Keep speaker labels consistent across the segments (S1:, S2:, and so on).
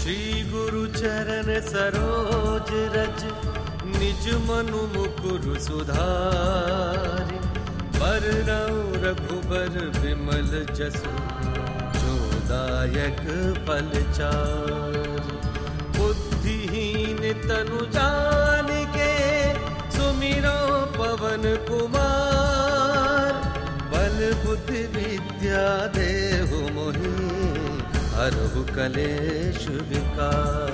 S1: श्री गुरु चरण सरोज रज निज मनु मुकुरु सुधारि बरनउँ रघुबर विमल जसु जोदायक फल चारि। बुद्धिहीन तनु जानिके सुमिरो पवन कुमार बल बुद्धि विद्या देहु मोहि हरहु कलेश विकार।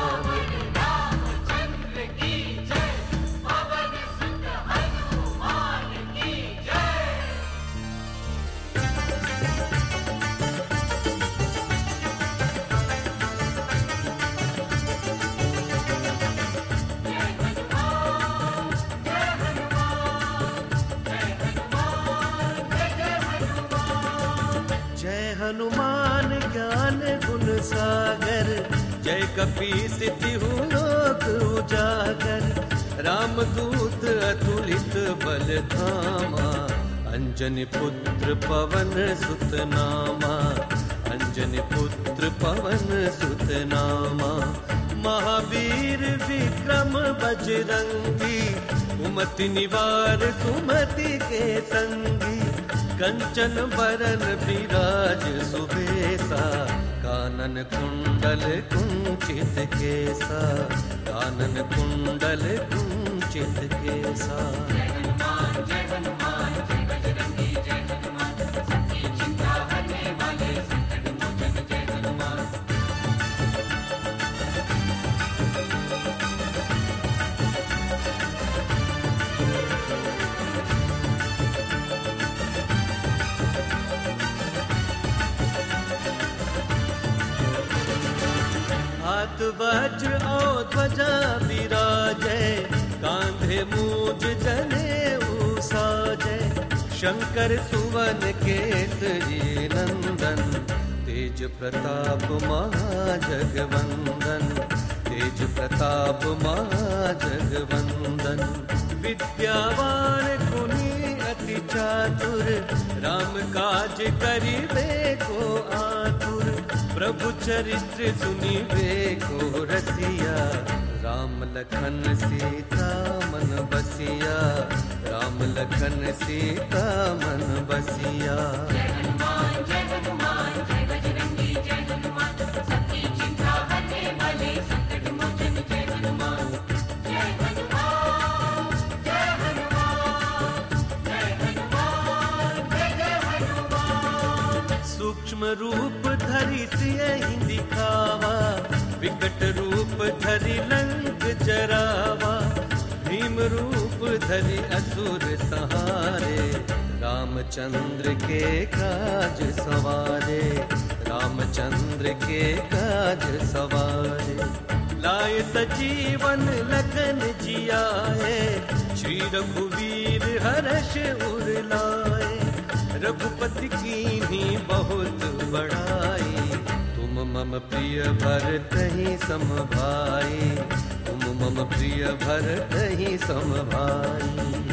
S1: हनुमान ज्ञान गुण सागर जय कपीसितिहु लोक उजागर। रामदूत अतुलित बल धामा अंजनी पुत्र पवन सुत नामा। अंजनी पुत्र पवन सुत नामा। महावीर विक्रम बजरंगी कुमति निवार सुमति के संगी। कंचन बरन विराज सुबेसा कानन कुंडल कुंचित केसा। कानन कुंडल कुंचित केसा। जय हनुमान जय हनुमान जय बजरंगी जय हनुमान सबकी चिंता हरने वाले संकट मोचन जय हनुमान। हाथ वज्र और ध्वजा विराजय कांधे मूज जनेऊ साजय। शंकर सुवन केसरी नंदन तेज प्रताप महाजगवंदन। तेज प्रताप महाजगवंदन। विद्यावान गुणी अति चातुर राम काज करिबे को आतुर। प्रभु चरित्र सुनिबे को रसिया राम लखन सीता मन बसिया। राम लखन सीता मन बसिया। जय हनुमान जय बजरंगी जय हनुमान सबकी चिंता हरने वाले संकट मोचन जय हनुमान। जय हनुमान जय हनुमान जय हनुमान जय हनुमान। सूक्ष्म रूप धरि सियहि दिखावा विकट रूप धरि लंक जरावा। भीम रूप धरि असुर सहारे रामचंद्र के काज सवारे। रामचंद्र के काज सवारे। लाए सजीवन लखन जियाए श्री रघुवीर हर्ष उर लाए। रघुपति कीन्ही बहुत बड़ाई तुम मम प्रिय भरतहि सम भाई। तुम मम प्रिय भरतहि सम भाई।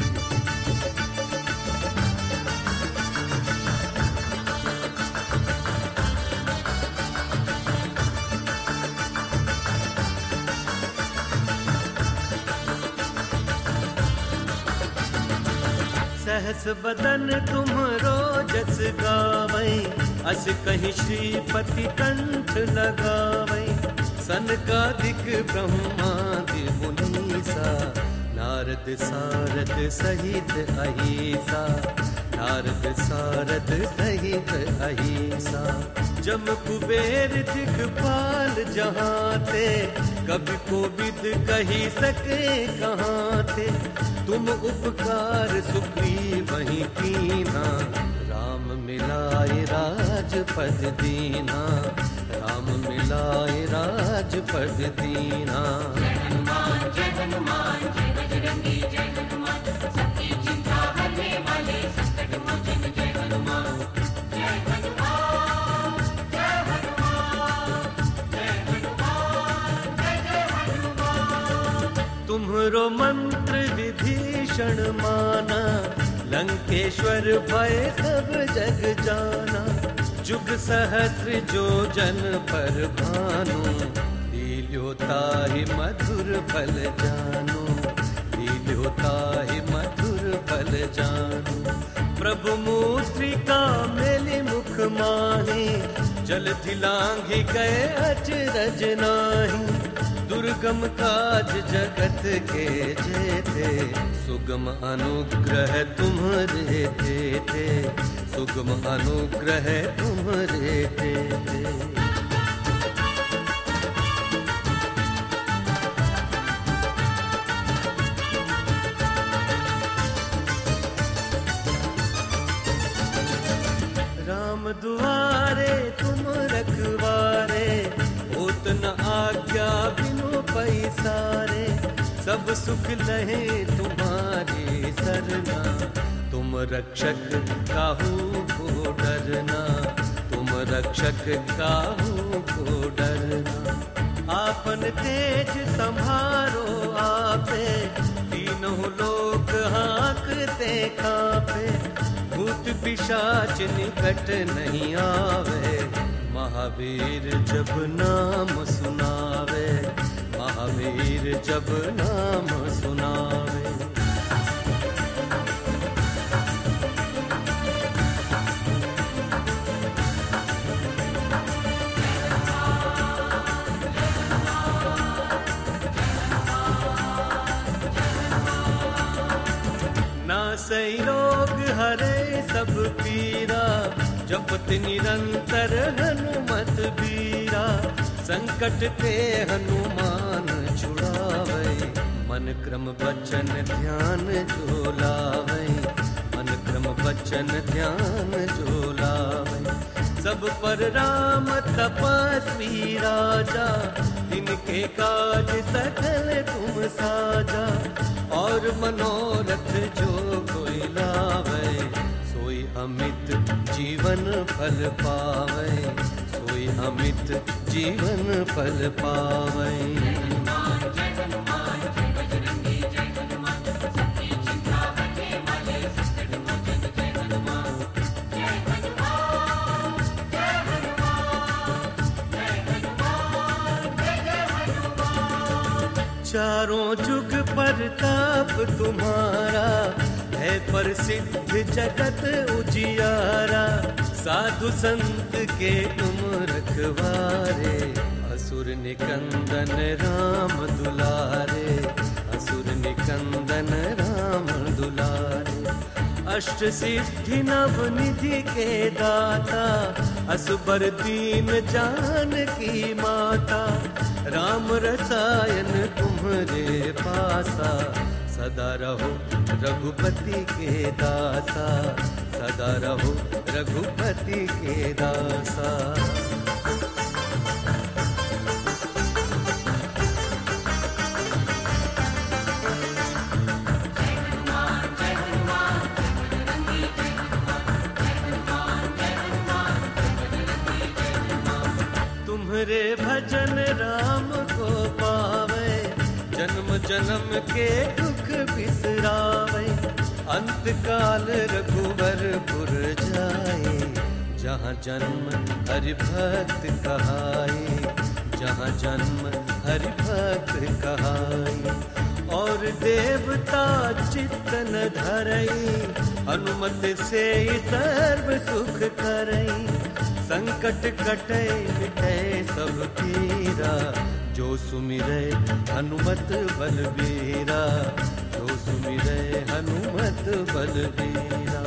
S1: सहस बदन तुम्हरो जस गावै अस कहि श्रीपति कंठ लगावै। सनकादिक ब्रह्मादि मुनीसा नारद सारद सहित अहिसा। नारद सारद सहित अहिसा। जम कुबेर दिखपाल जहाँ थे कभी कोविद कही सके कहाँ थे। तुम उपकार सुग्रीवहि कीन्हा राम मिलाए राजपद दीन्हा। राम मिलाए राजपद दीन्हा। जय हनुमान जय बजरंगी जय हनुमान सबकी चिंता हरने वाले संकट मोचन जय हनुमान। जय हनुमान जय हनुमान जय हनुमान जय हनुमान। तुम्हरो मंत्र विभीषण माना लंकेश्वर भय सब जग जाना। जुग सहस्र जो जन पर भानु, लील्योता ही मधुर फल जानो, लील्योता ही मधुर फल जानो। प्रभु मूत्रिका मेली मुख माही, जल दिलांघि गए अचरज नाही। दुर्गम काज जगत के जेते, सुगम अनुग्रह तुम्हारे थे, सुगम अनुग्रह तुम्हारे थे। राम दुआरे तुम रखवारे, होत न आज्ञा बिनु पैसारे। सब सुख लहे तुम्हारी सरना, तुम रक्षक काहू को डरना, तुम रक्षक काहू को डरना। आपन तेज संभारो आपे, तीनों लोक हाँकते कापे। भूत पिशाच निकट नहीं आवे, महावीर जब नाम सुनावे, महावीर जब नाम सुनावे। नासई रोग हरे सब पीरा, जपत निरंतर हनुमत बीरा। संकट ते हनुमान छुड़ावे, मन क्रम वचन ध्यान जो लावे, मन क्रम वचन ध्यान जो लावे। सब पर राम तपस्वी राजा, इनके काज सकल तुम साजा। और मनोरथ जो कोई लावे, सोई अमित जीवन फल पावे, सोई अमित जीवन फल पावे। चारों जुग परताप तुम्हारा, है प्रसिद्ध जगत उजियारा। साधु संत के तुम रखवारे, असुर निकंदन राम दुलारे, असुर निकंदन राम दुलारे। अष्ट सिद्धि नव निधि के दाता, असबर दीन जानकी माता। राम रसायन तुम्हारे पासा, सदा रहो रघुपति के दासा, सदा रहो रघुपति के दासा। तुम्हारे भजन राम को पावे, जन्म जन्म के दुख बिसरावे। अंत काल रघुवरपुर जाए, जहाँ जन्म हरि भक्त कहाए, जहाँ जन्म हरि भक्त कहाए। और देवता चित्तन धरई, हनुमत से सर्व सुख करई। संकट कटे मिटे सब पीरा, जो सुमिरे हनुमत बलबीरा, जो सुमिरे हनुमत बलबीरा।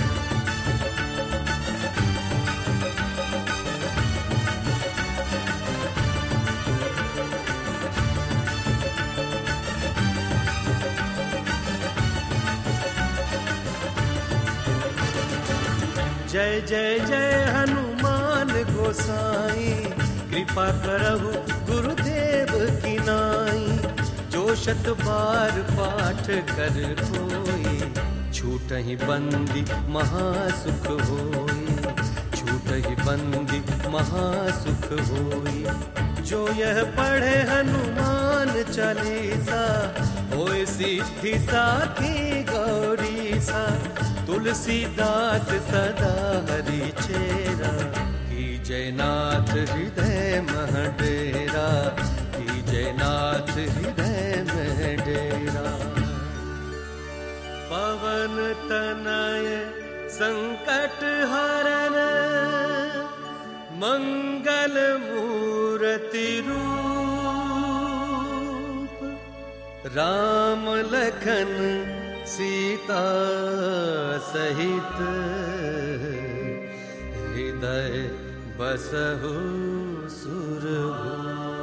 S1: जय जय जय हनुमान गोसाई, कृपा करहु गुरुदेव की नाई। जो शत बार पाठ कर कोई, छूटहि बंदी महासुख होई, छूटहि बंदी महासुख होई। जो यह पढ़े हनुमान चालीसा, होय सिद्धि साखी गौरी सा। तुलसीदास सदा हरि चेरा, जयनाथ हृदय मह डेरा, की जयनाथ हृदय में डेरा। पवन तनय संकट हरन, मंगल मूर्ति रूप, राम लखन सीता सहित, हृदय बसहु सुरभूप।